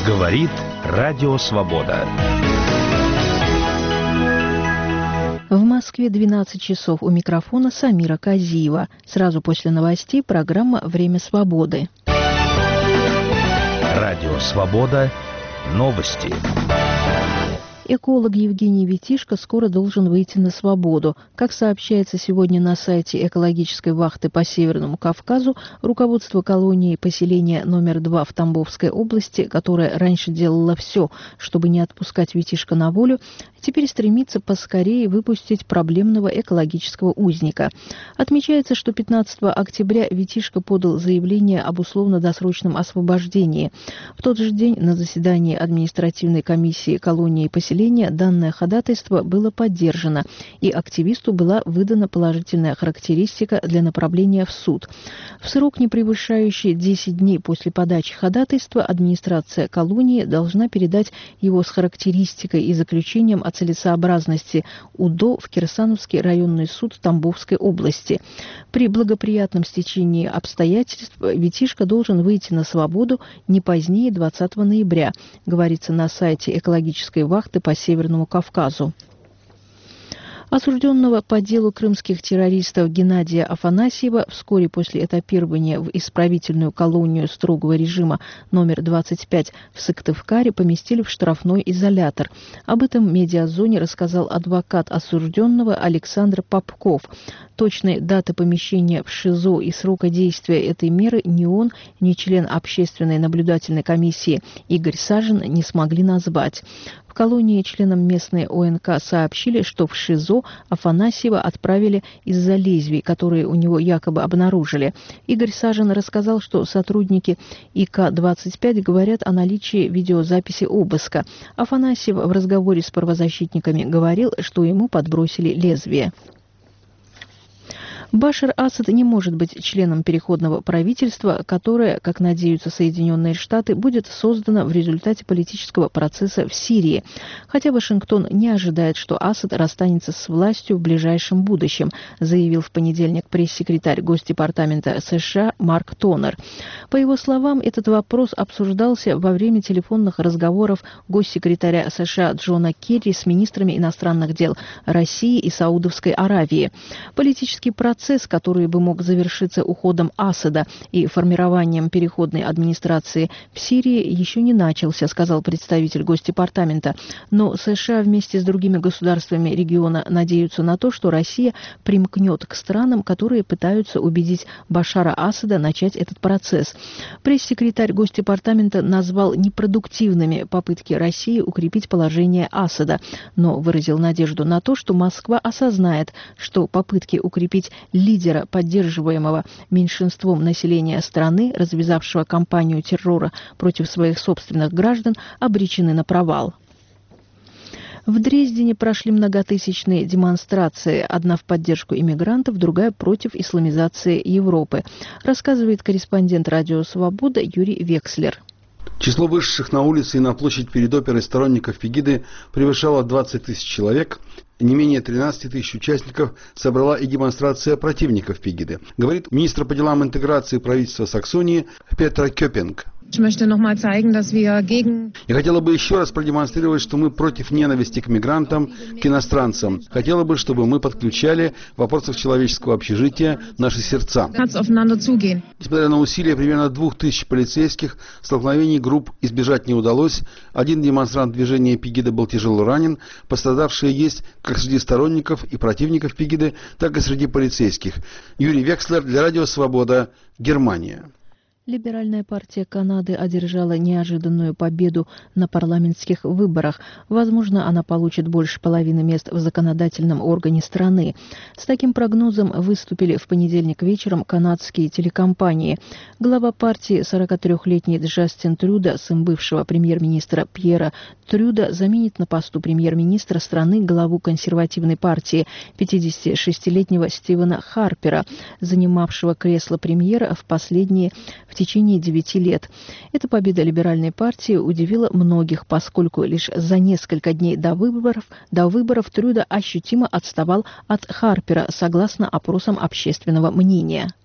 Говорит Радио Свобода. В Москве 12 часов. У микрофона Самира Казиева. Сразу после новостей программа «Время свободы». Радио Свобода. Новости. Эколог Евгений Витишко скоро должен выйти на свободу. Как сообщается сегодня на сайте экологической вахты по Северному Кавказу, руководство колонии поселения номер 2 в Тамбовской области, которое раньше делало все, чтобы не отпускать Витишко на волю, теперь стремится поскорее выпустить проблемного экологического узника. Отмечается, что 15 октября Витишко подал заявление об условно-досрочном освобождении. В тот же день на заседании административной комиссии колонии поселения данное ходатайство было поддержано, и активисту была выдана положительная характеристика для направления в суд. В срок, не превышающий 10 дней после подачи ходатайства, администрация колонии должна передать его с характеристикой и заключением о целесообразности УДО в Кирсановский районный суд Тамбовской области. При благоприятном стечении обстоятельств Витишко должен выйти на свободу не позднее 20 ноября, говорится на сайте экологической вахты по Северному Кавказу. Осужденного по делу крымских террористов Геннадия Афанасьева вскоре после этапирования в исправительную колонию строгого режима номер 25 в Сыктывкаре поместили в штрафной изолятор. Об этом Медиазоне рассказал адвокат осужденного Александр Попков. Точной даты помещения в ШИЗО и срока действия этой меры ни он, ни член общественной наблюдательной комиссии Игорь Сажин не смогли назвать. В колонии членам местной ОНК сообщили, что в ШИЗО Афанасьева отправили из-за лезвий, которые у него якобы обнаружили. Игорь Сажин рассказал, что сотрудники ИК-25 говорят о наличии видеозаписи обыска. Афанасьев в разговоре с правозащитниками говорил, что ему подбросили лезвие. Башар Асад не может быть членом переходного правительства, которое, как надеются Соединенные Штаты, будет создано в результате политического процесса в Сирии. Хотя Вашингтон не ожидает, что Асад расстанется с властью в ближайшем будущем, заявил в понедельник пресс-секретарь Госдепартамента США Марк Тонер. По его словам, этот вопрос обсуждался во время телефонных разговоров госсекретаря США Джона Керри с министрами иностранных дел России и Саудовской Аравии. Политический процесс, который бы мог завершиться уходом Асада и формированием переходной администрации в Сирии, еще не начался, сказал представитель Госдепартамента. Но США вместе с другими государствами региона надеются на то, что Россия примкнет к странам, которые пытаются убедить Башара Асада начать этот процесс. Пресс-секретарь Госдепартамента назвал непродуктивными попытки России укрепить положение Асада, но выразил надежду на то, что Москва осознает, что попытки укрепить лидера, поддерживаемого меньшинством населения страны, развязавшего кампанию террора против своих собственных граждан, обречены на провал. В Дрездене прошли многотысячные демонстрации, одна в поддержку иммигрантов, другая против исламизации Европы, рассказывает корреспондент «Радио Свобода» Юрий Векслер. Число вышедших на улицы и на площадь перед оперой сторонников Пегиды превышало 20 тысяч человек. Не менее 13 тысяч участников собрала и демонстрация противников Пегиды, говорит министр по делам интеграции правительства Саксонии Петра Кёпинг. Я хотела бы еще раз продемонстрировать, что мы против ненависти к мигрантам, к иностранцам. Хотела бы, чтобы мы подключали в вопросах человеческого общежития наши сердца. Несмотря на усилия примерно 2000 полицейских, столкновений групп избежать не удалось. Один демонстрант движения Пегида был тяжело ранен. Пострадавшие есть как среди сторонников и противников Пегиды, так и среди полицейских. Юрий Векслер для Радио Свобода, Германия. Либеральная партия Канады одержала неожиданную победу на парламентских выборах. Возможно, она получит больше половины мест в законодательном органе страны. С таким прогнозом выступили в понедельник вечером канадские телекомпании. Глава партии, 43-летний Джастин Трюдо, сын бывшего премьер-министра Пьера Трюдо, заменит на посту премьер-министра страны главу консервативной партии, 56-летнего Стивена Харпера, занимавшего кресло премьера в течение 9 лет. Эта победа либеральной партии удивила многих, поскольку лишь за несколько дней до выборов Трюдо ощутимо отставал от Харпера, согласно опросам общественного мнения.